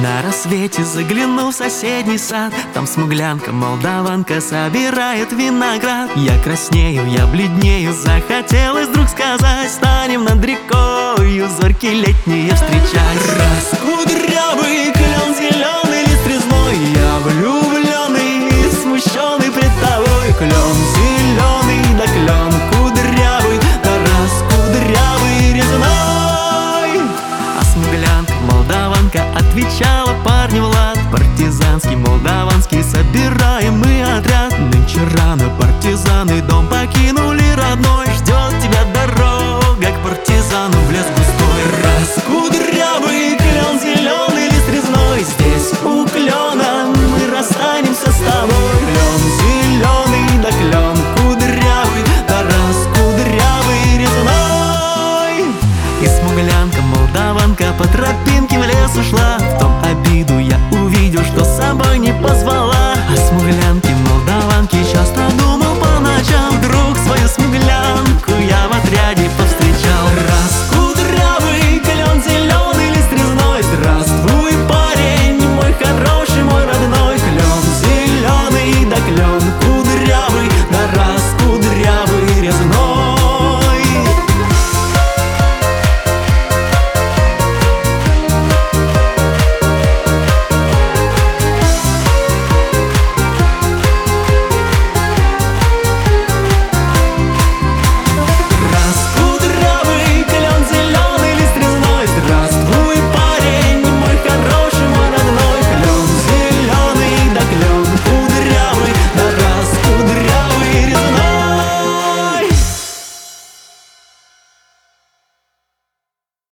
На рассвете загляну в соседний сад. Там смуглянка, молдаванка собирает виноград. Я краснею, я бледнею, захотелось вдруг сказать: станем над рекою зорьки летние встречать. Раз кудрявый клен, зеленый лист резной, я влюбленный, смущенный